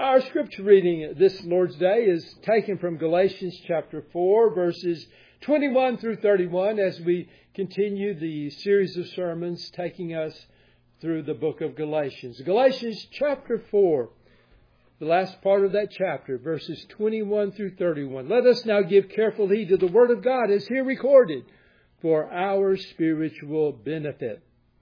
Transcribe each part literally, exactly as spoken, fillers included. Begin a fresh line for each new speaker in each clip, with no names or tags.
Our scripture reading this Lord's Day is taken from Galatians chapter four, verses twenty-one through thirty-one, as we continue the series of sermons taking us through the book of Galatians. Galatians chapter four, the last part of that chapter, verses twenty-one through thirty-one. Let us now give careful heed to the Word of God as here recorded for our spiritual benefit.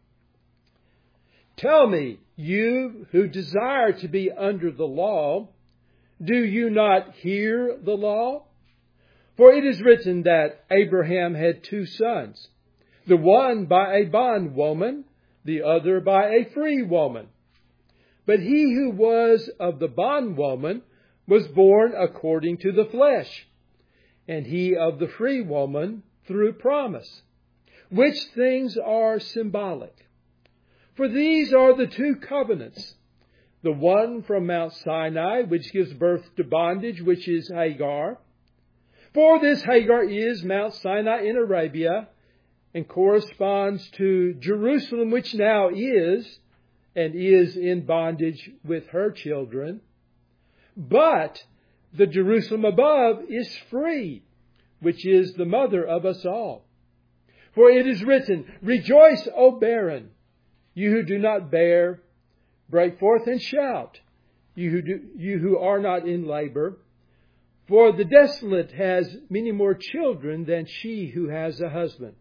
Tell me, you who desire to be under the law, do you not hear the law? For it is written that Abraham had two sons, the one by a bondwoman, the other by a free woman. But he who was of the bondwoman was born according to the flesh, and he of the free woman through promise, which things are symbolic. For these are the two covenants, the one from Mount Sinai, which gives birth to bondage, which is Hagar. For this Hagar is Mount Sinai in Arabia, and corresponds to Jerusalem, which now is, and is in bondage with her children. But the Jerusalem above is free, which is the mother of us all. For it is written, Rejoice, O barren, you who do not bear, break forth and shout, you who, do, you who are not in labor. For the desolate has many more children than she who has a husband.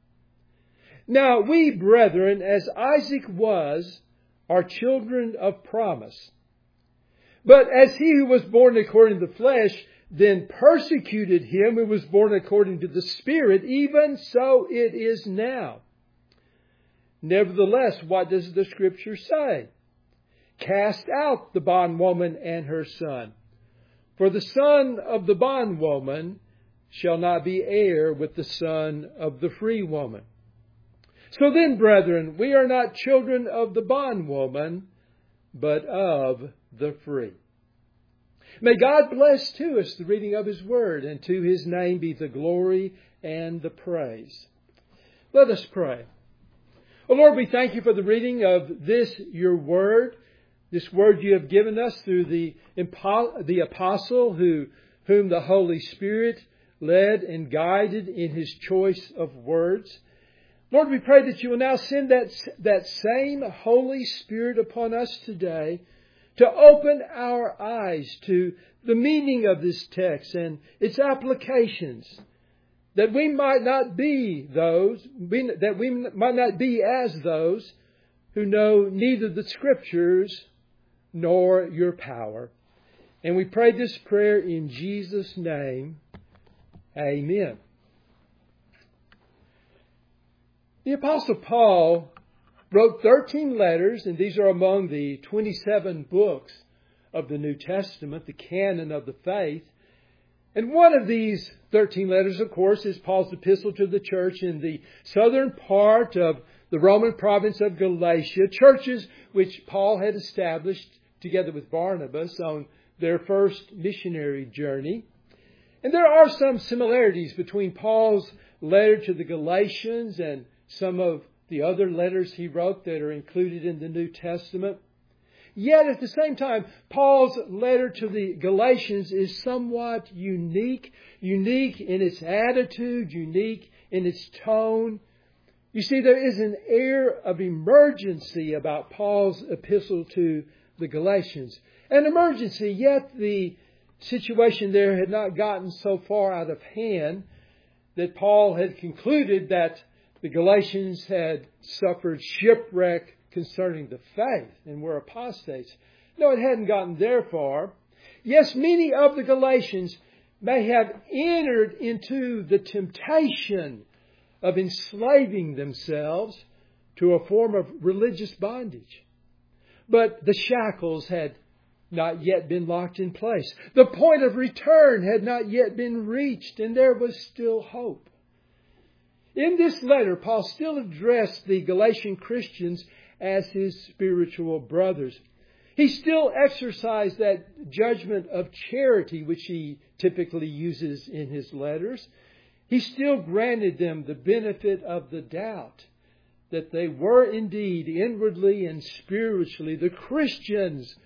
Now we, brethren, as Isaac was, are children of promise. But as he who was born according to the flesh then persecuted him who was born according to the Spirit, even so it is now. Nevertheless, what does the Scripture say? Cast out the bondwoman and her son. For the son of the bondwoman shall not be heir with the son of the free woman. So then, brethren, we are not children of the bondwoman, but of the free. May God bless to us the reading of His Word, and to His name be the glory and the praise. Let us pray. Oh Lord, we thank You for the reading of this, Your Word, this Word You have given us through the, the apostle who, whom the Holy Spirit led and guided in His choice of words. Lord, we pray that You will now send that, that same Holy Spirit upon us today to open our eyes to the meaning of this text and its applications, that we might not be those, that we might not be as those who know neither the Scriptures nor Your power. And we pray this prayer in Jesus' name. Amen. The Apostle Paul wrote thirteen letters, and these are among the twenty-seven books of the New Testament, the canon of the faith. And one of these thirteen letters, of course, is Paul's epistle to the church in the southern part of the Roman province of Galatia, churches which Paul had established together with Barnabas on their first missionary journey. And there are some similarities between Paul's letter to the Galatians and some of the other letters he wrote that are included in the New Testament. Yet at the same time, Paul's letter to the Galatians is somewhat unique, unique in its attitude, unique in its tone. You see, there is an air of emergency about Paul's epistle to the Galatians. An emergency, yet the situation there had not gotten so far out of hand that Paul had concluded that the Galatians had suffered shipwreck concerning the faith and were apostates. No, it hadn't gotten there far. Yes, many of the Galatians may have entered into the temptation of enslaving themselves to a form of religious bondage. But the shackles had not yet been locked in place. The point of return had not yet been reached, and there was still hope. In this letter, Paul still addressed the Galatian Christians as his spiritual brothers. He still exercised that judgment of charity which he typically uses in his letters. He still granted them the benefit of the doubt that they were indeed inwardly and spiritually the Christians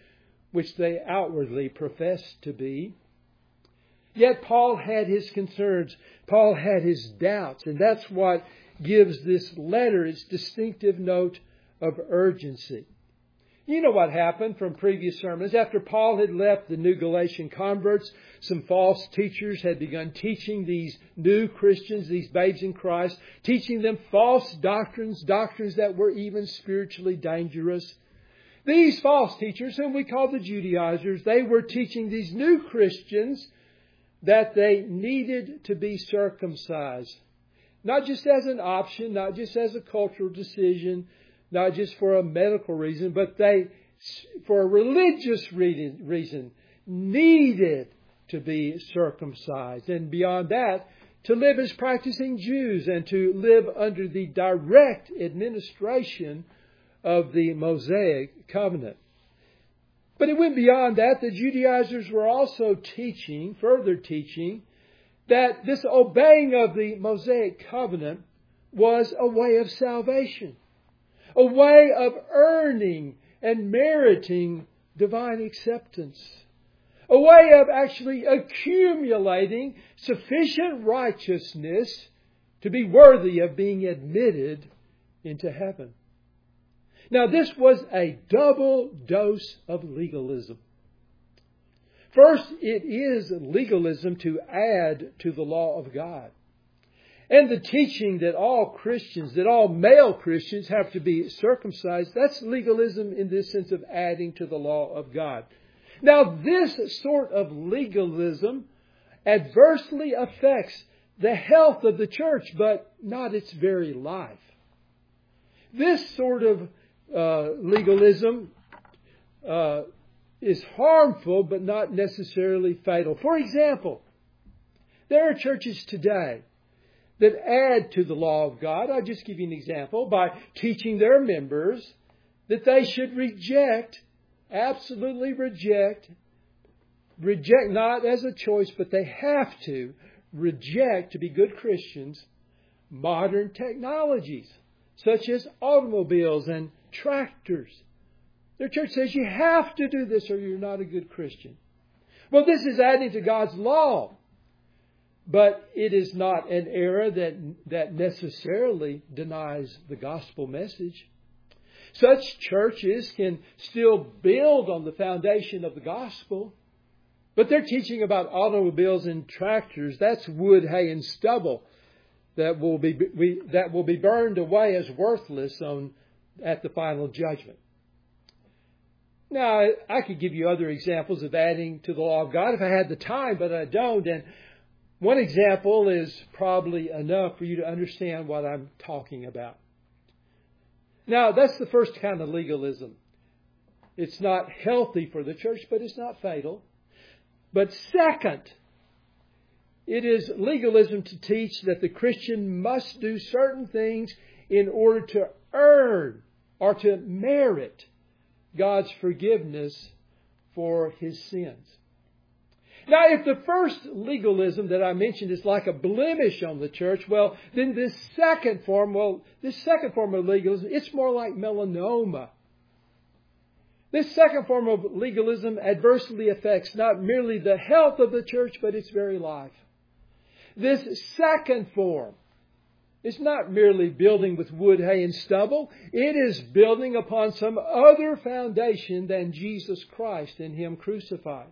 which they outwardly professed to be. Yet Paul had his concerns. Paul had his doubts. And that's what gives this letter its distinctive note of urgency. You know what happened from previous sermons. After Paul had left the new Galatian converts, some false teachers had begun teaching these new Christians, these babes in Christ, teaching them false doctrines, doctrines that were even spiritually dangerous. These false teachers, whom we call the Judaizers, they were teaching these new Christians that they needed to be circumcised. Not just as an option, not just as a cultural decision, not just for a medical reason, but they, for a religious reason, needed to be circumcised. And beyond that, to live as practicing Jews and to live under the direct administration of the Mosaic covenant. But it went beyond that. The Judaizers were also teaching, further teaching, that this obeying of the Mosaic covenant was a way of salvation, a way of earning and meriting divine acceptance, a way of actually accumulating sufficient righteousness to be worthy of being admitted into heaven. Now, this was a double dose of legalism. First, it is legalism to add to the law of God. And the teaching that all Christians, that all male Christians have to be circumcised, that's legalism in this sense of adding to the law of God. Now, this sort of legalism adversely affects the health of the church, but not its very life. This sort of uh, legalism uh, is harmful, but not necessarily fatal. For example, there are churches today that add to the law of God. I'll just give you an example by teaching their members that they should reject, absolutely reject, reject not as a choice, but they have to reject, to be good Christians, modern technologies such as automobiles and tractors. Their church says you have to do this or you're not a good Christian. Well, this is adding to God's law. But it is not an error that, that necessarily denies the gospel message. Such churches can still build on the foundation of the gospel. But they're teaching about automobiles and tractors. That's wood, hay, and stubble that will be we, that will be burned away as worthless on at the final judgment. Now, I could give you other examples of adding to the law of God if I had the time, but I don't. And one example is probably enough for you to understand what I'm talking about. Now, that's the first kind of legalism. It's not healthy for the church, but it's not fatal. But second, it is legalism to teach that the Christian must do certain things in order to earn or to merit God's forgiveness for His sins. Now, if the first legalism that I mentioned is like a blemish on the church, well, then this second form, well, this second form of legalism, it's more like melanoma. This second form of legalism adversely affects not merely the health of the church, but its very life. This second form is not merely building with wood, hay, and stubble. It is building upon some other foundation than Jesus Christ and Him crucified.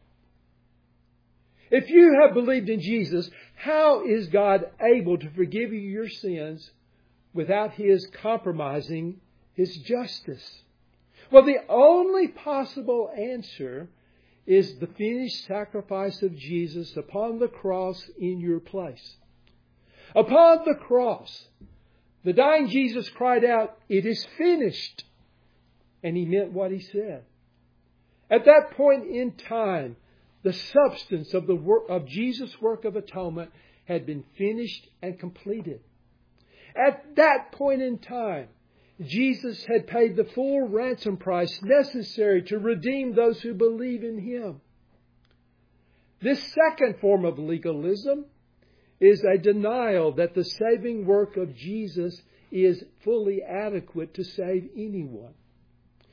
If you have believed in Jesus, how is God able to forgive you your sins without His compromising His justice? Well, the only possible answer is the finished sacrifice of Jesus upon the cross in your place. Upon the cross, the dying Jesus cried out, "It is finished." And He meant what He said. At that point in time, the substance of the work of Jesus' work of atonement had been finished and completed. At that point in time, Jesus had paid the full ransom price necessary to redeem those who believe in Him. This second form of legalism is a denial that the saving work of Jesus is fully adequate to save anyone.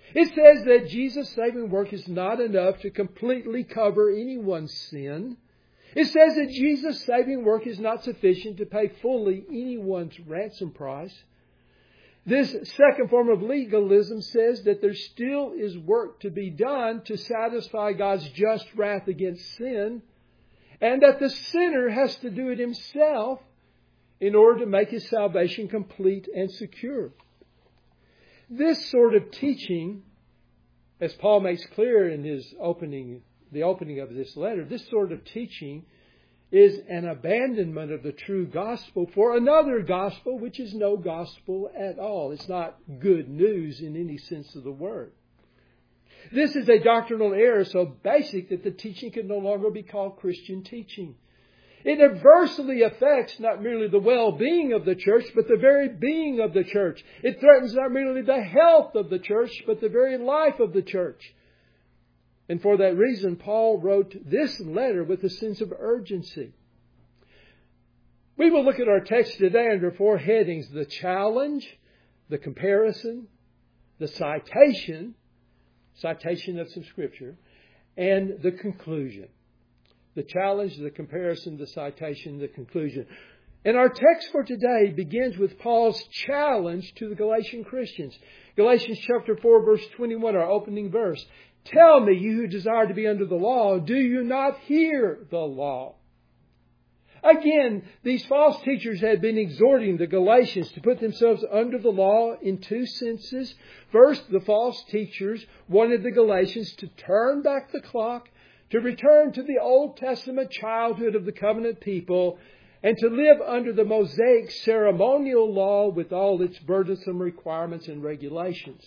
It says that Jesus' saving work is not enough to completely cover anyone's sin. It says that Jesus' saving work is not sufficient to pay fully anyone's ransom price. This second form of legalism says that there still is work to be done to satisfy God's just wrath against sin, and that the sinner has to do it himself in order to make his salvation complete and secure. This sort of teaching, as Paul makes clear in his opening, the opening of this letter, this sort of teaching is an abandonment of the true gospel for another gospel, which is no gospel at all. It's not good news in any sense of the word. This is a doctrinal error so basic that the teaching can no longer be called Christian teaching. It adversely affects not merely the well-being of the church, but the very being of the church. It threatens not merely the health of the church, but the very life of the church. And for that reason, Paul wrote this letter with a sense of urgency. We will look at our text today under four headings: the challenge, the comparison, the citation, citation of some Scripture, and the conclusion. The challenge, the comparison, the citation, the conclusion. And our text for today begins with Paul's challenge to the Galatian Christians. Galatians chapter four, verse twenty-one, our opening verse. Tell me, you who desire to be under the law, do you not hear the law? Again, these false teachers had been exhorting the Galatians to put themselves under the law in two senses. First, the false teachers wanted the Galatians to turn back the clock, to return to the Old Testament childhood of the covenant people, and to live under the Mosaic ceremonial law with all its burdensome requirements and regulations.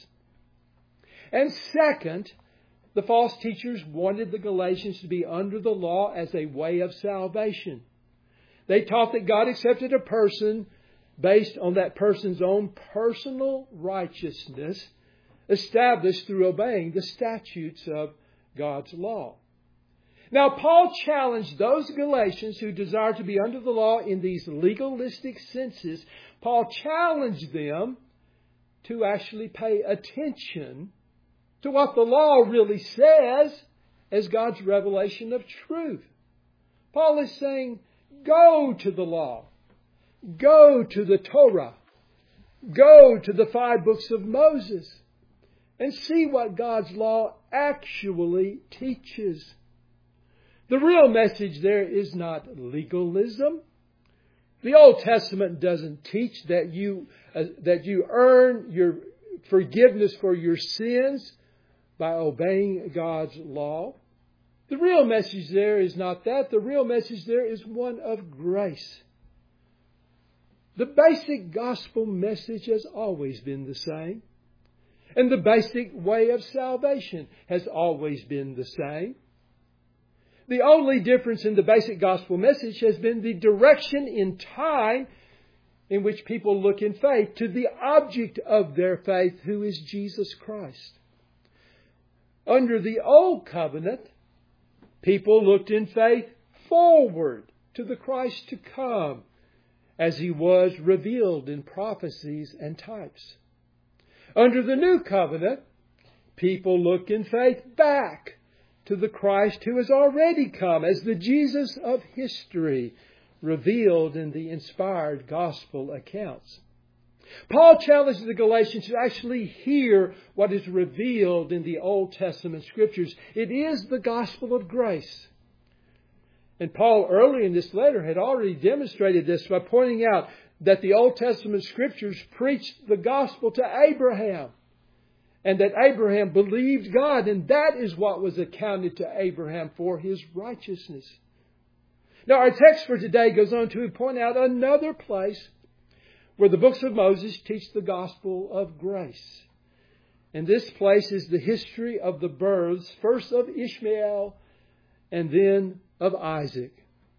And second, the false teachers wanted the Galatians to be under the law as a way of salvation. They taught that God accepted a person based on that person's own personal righteousness established through obeying the statutes of God's law. Now, Paul challenged those Galatians who desire to be under the law in these legalistic senses. Paul challenged them to actually pay attention to what the law really says as God's revelation of truth. Paul is saying, go to the law. Go to the Torah. Go to the five books of Moses and see what God's law actually teaches. The real message there is not legalism. The Old Testament doesn't teach that you, uh, that you earn your forgiveness for your sins by obeying God's law. The real message there is not that. The real message there is one of grace. The basic gospel message has always been the same. And the basic way of salvation has always been the same. The only difference in the basic gospel message has been the direction in time in which people look in faith to the object of their faith, who is Jesus Christ. Under the Old Covenant, people looked in faith forward to the Christ to come, as He was revealed in prophecies and types. Under the New Covenant, people look in faith back to the Christ who has already come as the Jesus of history, revealed in the inspired gospel accounts. Paul challenges the Galatians to actually hear what is revealed in the Old Testament Scriptures. It is the gospel of grace. And Paul, early in this letter, had already demonstrated this by pointing out that the Old Testament Scriptures preached the gospel to Abraham, and that Abraham believed God, and that is what was accounted to Abraham for his righteousness. Now, our text for today goes on to point out another place where the books of Moses teach the gospel of grace. And this place is the history of the births, first of Ishmael and then of Isaac.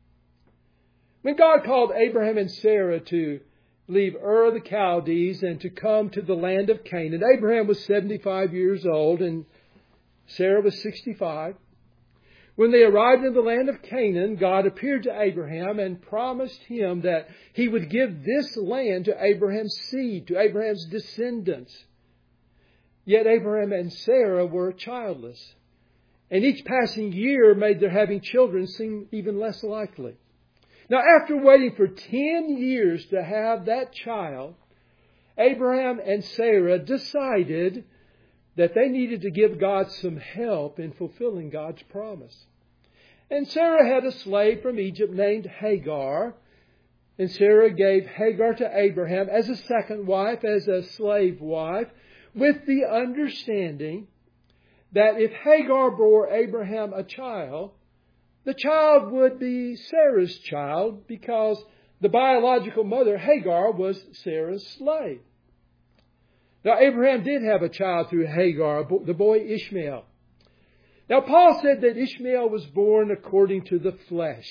When God called Abraham and Sarah to leave Ur of the Chaldees and to come to the land of Canaan, Abraham was seventy-five years old and Sarah was sixty-five. When they arrived in the land of Canaan, God appeared to Abraham and promised him that He would give this land to Abraham's seed, to Abraham's descendants. Yet Abraham and Sarah were childless. And each passing year made their having children seem even less likely. Now, after waiting for ten years to have that child, Abraham and Sarah decided that they needed to give God some help in fulfilling God's promise. And Sarah had a slave from Egypt named Hagar. And Sarah gave Hagar to Abraham as a second wife, as a slave wife, with the understanding that if Hagar bore Abraham a child, the child would be Sarah's child because the biological mother, Hagar, was Sarah's slave. Now, Abraham did have a child through Hagar, the boy Ishmael. Now, Paul said that Ishmael was born according to the flesh.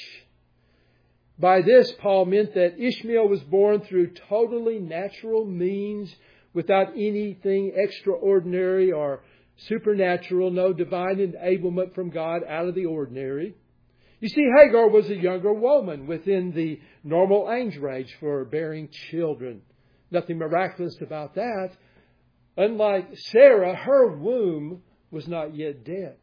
By this, Paul meant that Ishmael was born through totally natural means, without anything extraordinary or supernatural, no divine enablement from God out of the ordinary. You see, Hagar was a younger woman within the normal age range for bearing children. Nothing miraculous about that. Unlike Sarah, her womb was not yet dead.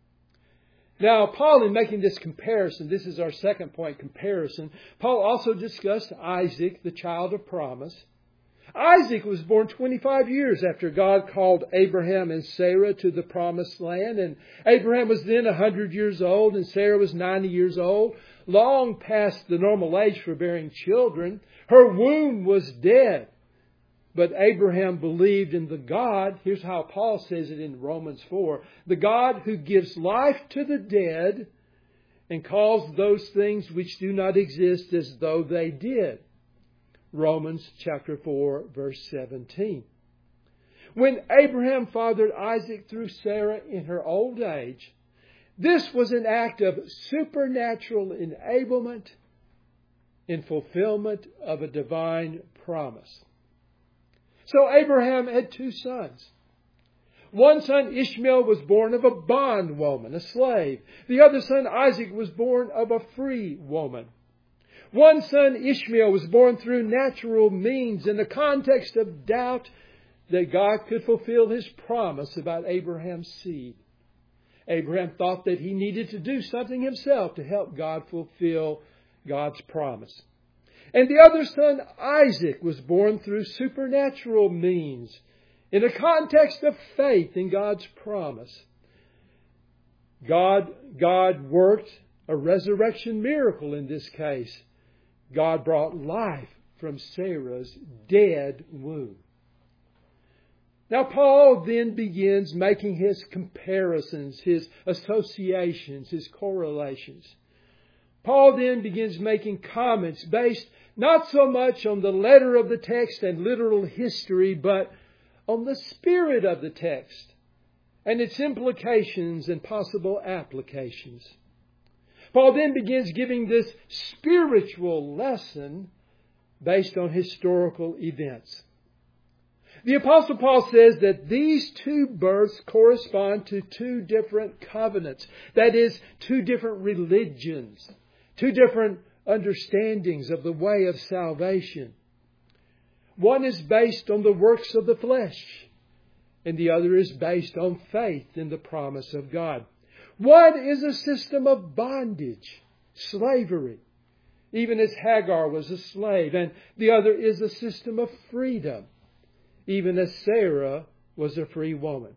Now, Paul, in making this comparison, this is our second point, comparison, Paul also discussed Isaac, the child of promise. Isaac was born twenty-five years after God called Abraham and Sarah to the promised land. And Abraham was then one hundred years old and Sarah was ninety years old, long past the normal age for bearing children. Her womb was dead. But Abraham believed in the God, here's how Paul says it in Romans four, the God who gives life to the dead and calls those things which do not exist as though they did. Romans chapter four, verse seventeen. When Abraham fathered Isaac through Sarah in her old age, this was an act of supernatural enablement in fulfillment of a divine promise. So Abraham had two sons. One son, Ishmael, was born of a bondwoman, a slave. The other son, Isaac, was born of a free woman. One son, Ishmael, was born through natural means in the context of doubt that God could fulfill His promise about Abraham's seed. Abraham thought that he needed to do something himself to help God fulfill God's promise. And the other son, Isaac, was born through supernatural means in a context of faith in God's promise. God, God worked a resurrection miracle in this case. God brought life from Sarah's dead womb. Now, Paul then begins making his comparisons, his associations, his correlations. Paul then begins making comments based not so much on the letter of the text and literal history, but on the spirit of the text and its implications and possible applications. Paul then begins giving this spiritual lesson based on historical events. The Apostle Paul says that these two births correspond to two different covenants. That is, two different religions, two different understandings of the way of salvation. One is based on the works of the flesh, and the other is based on faith in the promise of God. One is a system of bondage, slavery, even as Hagar was a slave, and the other is a system of freedom, even as Sarah was a free woman.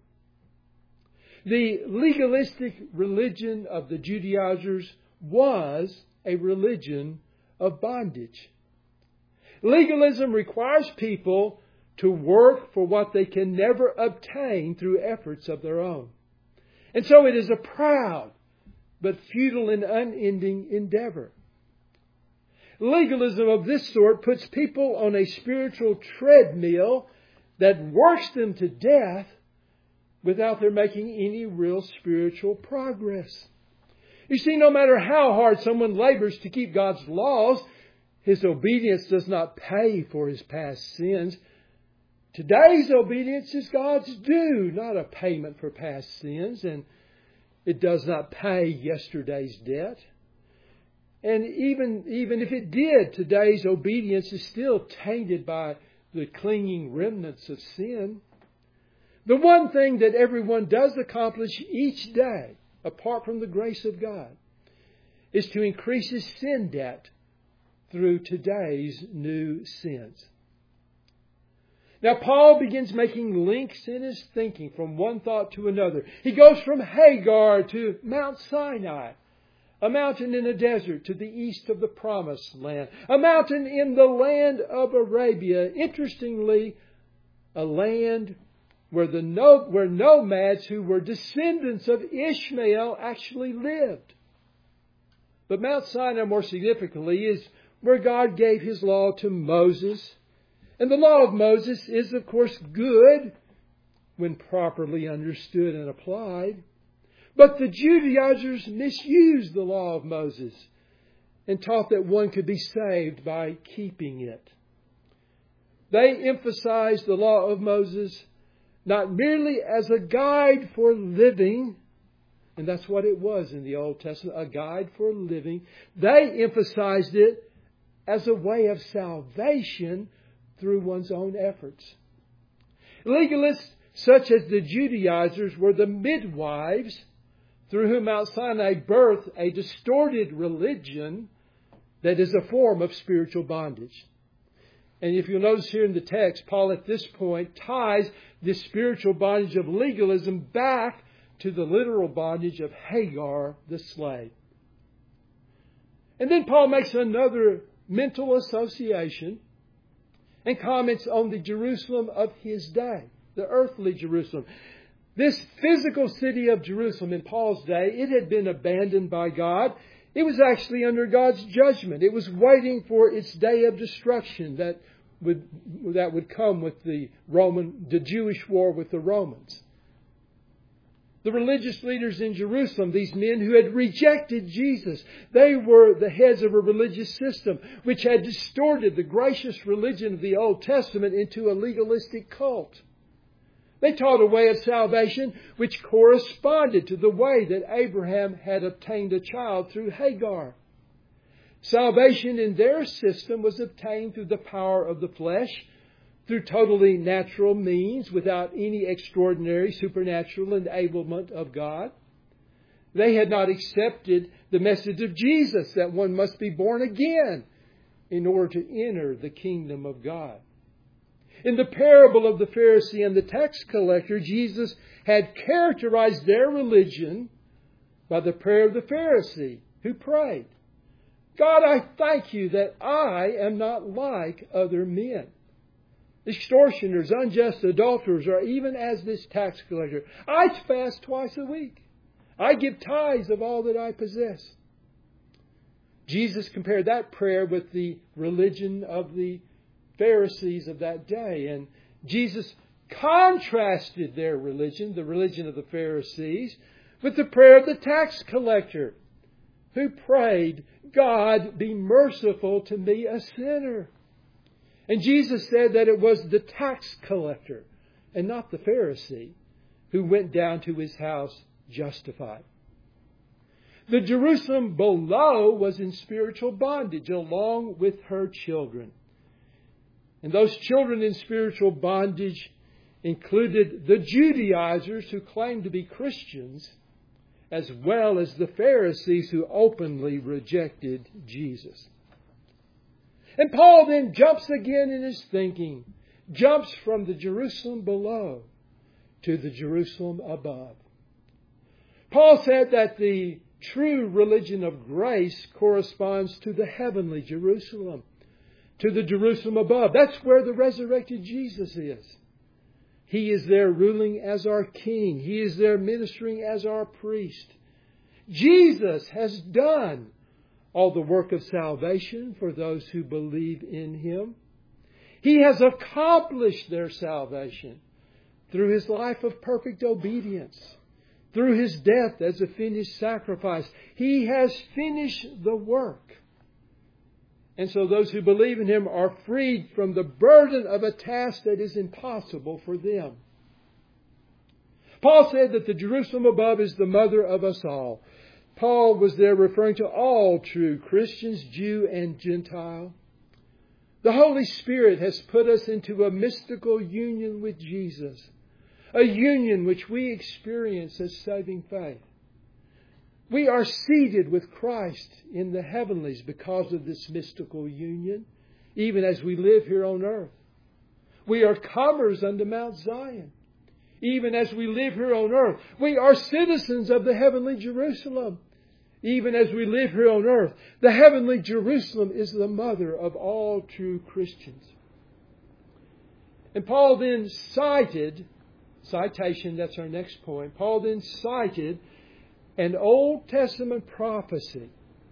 The legalistic religion of the Judaizers was a religion of bondage. Legalism requires people to work for what they can never obtain through efforts of their own. And so it is a proud but futile and unending endeavor. Legalism of this sort puts people on a spiritual treadmill that works them to death without their making any real spiritual progress. You see, no matter how hard someone labors to keep God's laws, his obedience does not pay for his past sins. Today's obedience is God's due, not a payment for past sins, and it does not pay yesterday's debt. And even, even if it did, today's obedience is still tainted by the clinging remnants of sin. The one thing that everyone does accomplish each day, apart from the grace of God, is to increase his sin debt through today's new sins. Now, Paul begins making links in his thinking from one thought to another. He goes from Hagar to Mount Sinai, a mountain in a desert to the east of the Promised Land, a mountain in the land of Arabia. Interestingly, a land where the no, where nomads who were descendants of Ishmael actually lived. But Mount Sinai, more significantly, is where God gave His law to Moses. And the law of Moses is, of course, good when properly understood and applied. But the Judaizers misused the law of Moses and taught that one could be saved by keeping it. They emphasized the law of Moses not merely as a guide for living, and that's what it was in the Old Testament, a guide for living. They emphasized it as a way of salvation through one's own efforts. Legalists such as the Judaizers were the midwives through whom Mount Sinai birthed a distorted religion that is a form of spiritual bondage. And if you'll notice here in the text, Paul at this point ties this spiritual bondage of legalism back to the literal bondage of Hagar the slave. And then Paul makes another mental association and comments on the Jerusalem of his day, the earthly Jerusalem. This physical city of Jerusalem in Paul's day, it had been abandoned by God. It was actually under God's judgment. It was waiting for its day of destruction that would that would come with the Roman, the Jewish war with the Romans. The religious leaders in Jerusalem, these men who had rejected Jesus, they were the heads of a religious system which had distorted the gracious religion of the Old Testament into a legalistic cult. They taught a way of salvation which corresponded to the way that Abraham had obtained a child through Hagar. Salvation in their system was obtained through the power of the flesh, through totally natural means, without any extraordinary supernatural enablement of God. They had not accepted the message of Jesus that one must be born again in order to enter the kingdom of God. In the parable of the Pharisee and the tax collector, Jesus had characterized their religion by the prayer of the Pharisee who prayed, God, I thank you that I am not like other men, extortioners, unjust adulterers, or even as this tax collector. I fast twice a week. I give tithes of all that I possess. Jesus compared that prayer with the religion of the Pharisees of that day. And Jesus contrasted their religion, the religion of the Pharisees, with the prayer of the tax collector who prayed, God, be merciful to me, a sinner. And Jesus said that it was the tax collector and not the Pharisee who went down to his house justified. The Jerusalem below was in spiritual bondage along with her children. And those children in spiritual bondage included the Judaizers who claimed to be Christians, as well as the Pharisees who openly rejected Jesus. And Paul then jumps again in his thinking, jumps from the Jerusalem below to the Jerusalem above. Paul said that the true religion of grace corresponds to the heavenly Jerusalem, to the Jerusalem above. That's where the resurrected Jesus is. He is there ruling as our king. He is there ministering as our priest. Jesus has done all the work of salvation for those who believe in Him. He has accomplished their salvation through His life of perfect obedience, through His death as a finished sacrifice. He has finished the work. And so those who believe in Him are freed from the burden of a task that is impossible for them. Paul said that the Jerusalem above is the mother of us all. Paul was there referring to all true Christians, Jew and Gentile. The Holy Spirit has put us into a mystical union with Jesus, a union which we experience as saving faith. We are seated with Christ in the heavenlies because of this mystical union, even as we live here on earth. We are comers unto Mount Zion, even as we live here on earth. We are citizens of the heavenly Jerusalem, even as we live here on earth. The heavenly Jerusalem is the mother of all true Christians. And Paul then cited, citation, that's our next point, Paul then cited an Old Testament prophecy.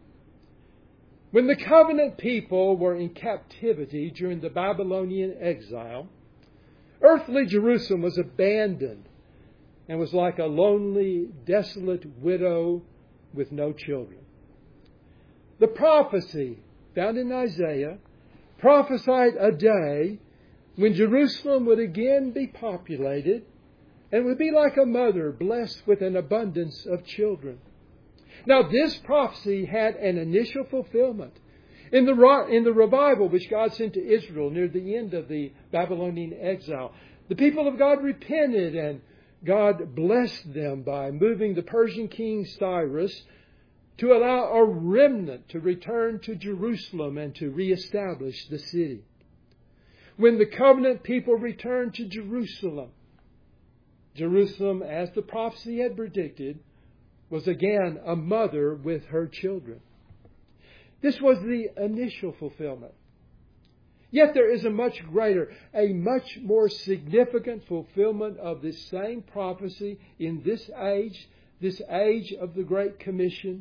When the covenant people were in captivity during the Babylonian exile, earthly Jerusalem was abandoned and was like a lonely, desolate widow with no children. The prophecy found in Isaiah prophesied a day when Jerusalem would again be populated and would be like a mother blessed with an abundance of children. Now, this prophecy had an initial fulfillment. In the, in the revival which God sent to Israel near the end of the Babylonian exile, the people of God repented and God blessed them by moving the Persian king Cyrus to allow a remnant to return to Jerusalem and to reestablish the city. When the covenant people returned to Jerusalem, Jerusalem, as the prophecy had predicted, was again a mother with her children. This was the initial fulfillment. Yet there is a much greater, a much more significant fulfillment of this same prophecy in this age, this age of the Great Commission.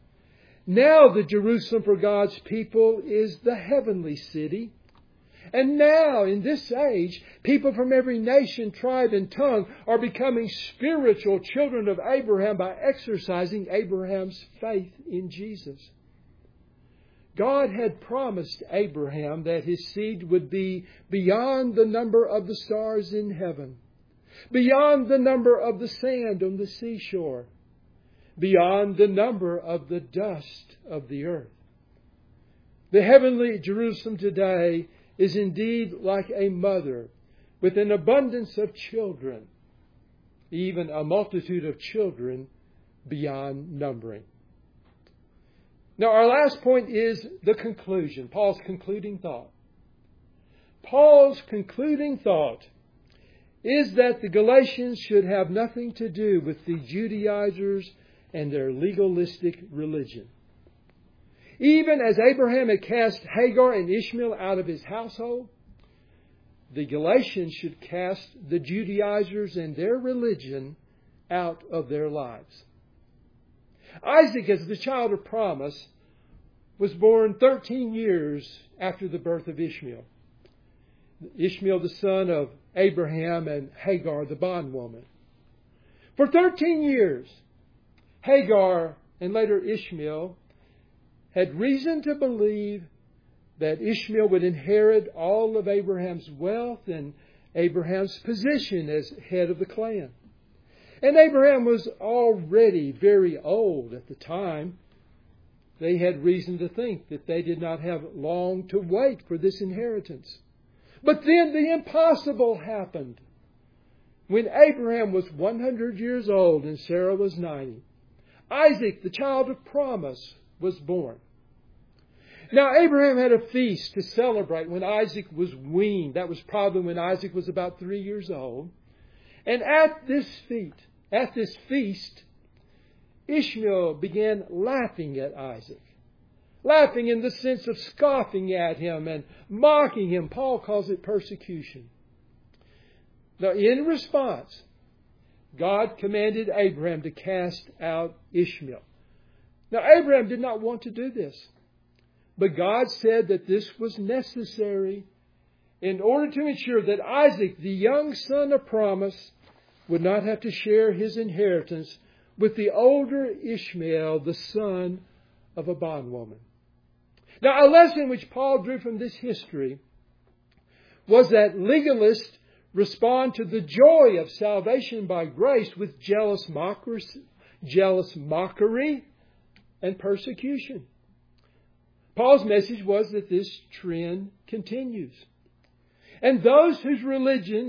Now the Jerusalem for God's people is the heavenly city. And now, in this age, people from every nation, tribe, and tongue are becoming spiritual children of Abraham by exercising Abraham's faith in Jesus. God had promised Abraham that his seed would be beyond the number of the stars in heaven, beyond the number of the sand on the seashore, beyond the number of the dust of the earth. The heavenly Jerusalem today is indeed like a mother with an abundance of children, even a multitude of children beyond numbering. Now, our last point is the conclusion, Paul's concluding thought. Paul's concluding thought is that the Galatians should have nothing to do with the Judaizers and their legalistic religion. Even as Abraham had cast Hagar and Ishmael out of his household, the Galatians should cast the Judaizers and their religion out of their lives. Isaac, as the child of promise, was born thirteen years after the birth of Ishmael. Ishmael, the son of Abraham, and Hagar, the bondwoman. For thirteen years, Hagar and later Ishmael had reason to believe that Ishmael would inherit all of Abraham's wealth and Abraham's position as head of the clan. And Abraham was already very old at the time. They had reason to think that they did not have long to wait for this inheritance. But then the impossible happened. When Abraham was one hundred years old and Sarah was ninety, Isaac, the child of promise, was born. Now, Abraham had a feast to celebrate when Isaac was weaned. That was probably when Isaac was about three years old. And at this feast, at this feast, Ishmael began laughing at Isaac. Laughing in the sense of scoffing at him and mocking him. Paul calls it persecution. Now, in response, God commanded Abraham to cast out Ishmael. Now, Abraham did not want to do this. But God said that this was necessary in order to ensure that Isaac, the young son of promise, would not have to share his inheritance with the older Ishmael, the son of a bondwoman. Now, a lesson which Paul drew from this history was that legalists respond to the joy of salvation by grace with jealous mockery, jealous mockery and persecution. Paul's message was that this trend continues. And those whose religion is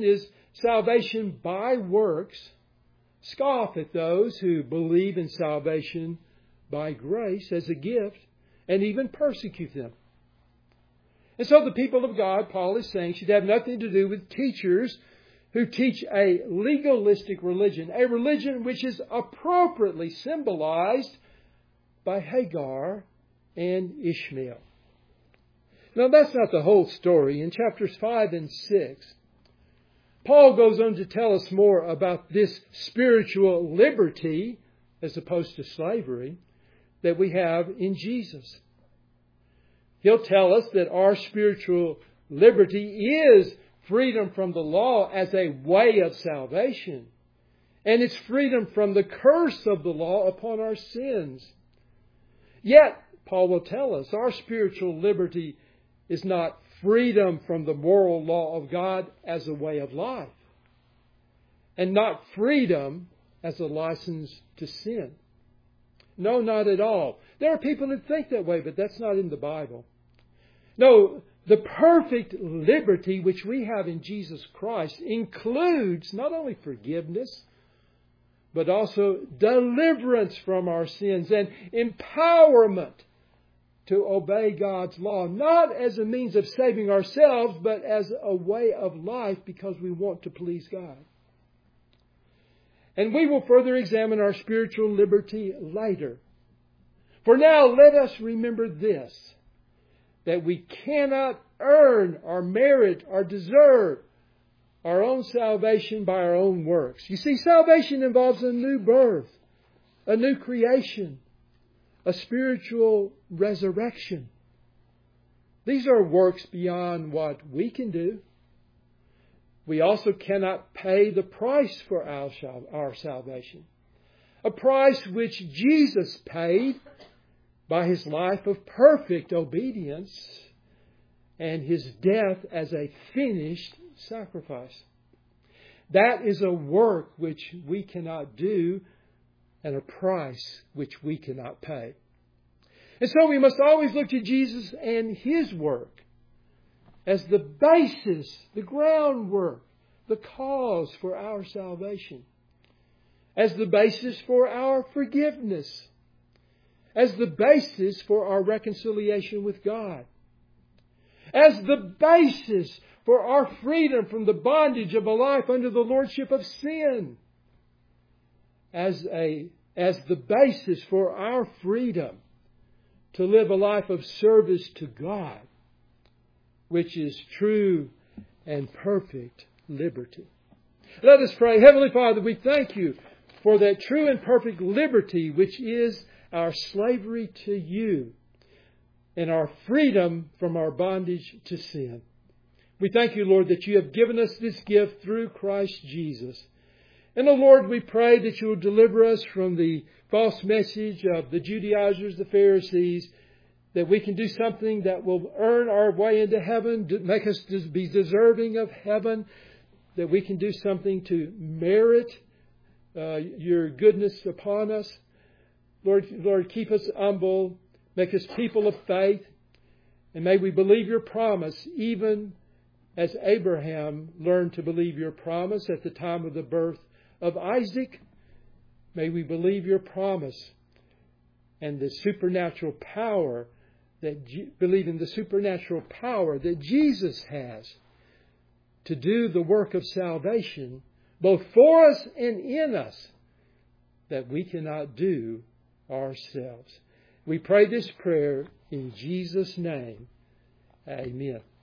salvation by works, scoff at those who believe in salvation by grace as a gift, and even persecute them. And so the people of God, Paul is saying, should have nothing to do with teachers who teach a legalistic religion, a religion which is appropriately symbolized by Hagar and Ishmael. Now, that's not the whole story. In chapters five and six, Paul goes on to tell us more about this spiritual liberty, as opposed to slavery, that we have in Jesus. He'll tell us that our spiritual liberty is freedom from the law as a way of salvation. And it's freedom from the curse of the law upon our sins. Yet, Paul will tell us, our spiritual liberty is not freedom from the moral law of God as a way of life. And not freedom as a license to sin. No, not at all. There are people who think that way, but that's not in the Bible. No, the perfect liberty which we have in Jesus Christ includes not only forgiveness, but also deliverance from our sins and empowerment to obey God's law, not as a means of saving ourselves, but as a way of life because we want to please God. And we will further examine our spiritual liberty later. For now, let us remember this, that we cannot earn or merit or deserve our own salvation by our own works. You see, salvation involves a new birth, a new creation, a spiritual resurrection. These are works beyond what we can do. We also cannot pay the price for our, our salvation. A price which Jesus paid by His life of perfect obedience and His death as a finished sacrifice. That is a work which we cannot do and a price which we cannot pay. And so we must always look to Jesus and His work as the basis, the groundwork, the cause for our salvation, as the basis for our forgiveness, as the basis for our reconciliation with God, as the basis for our freedom from the bondage of a life under the lordship of sin, as a as the basis for our freedom to live a life of service to God, which is true and perfect liberty. Let us pray. Heavenly Father, we thank You for that true and perfect liberty which is our slavery to You and our freedom from our bondage to sin. We thank You, Lord, that You have given us this gift through Christ Jesus. And, oh Lord, we pray that You will deliver us from the false message of the Judaizers, the Pharisees, that we can do something that will earn our way into heaven, make us be deserving of heaven, that we can do something to merit uh, Your goodness upon us. Lord, Lord, keep us humble, make us people of faith, and may we believe Your promise even as Abraham learned to believe Your promise at the time of the birth of Isaac. May we believe Your promise and the supernatural power that believe in the supernatural power that Jesus has to do the work of salvation, both for us and in us, that we cannot do ourselves. We pray this prayer in Jesus' name. Amen.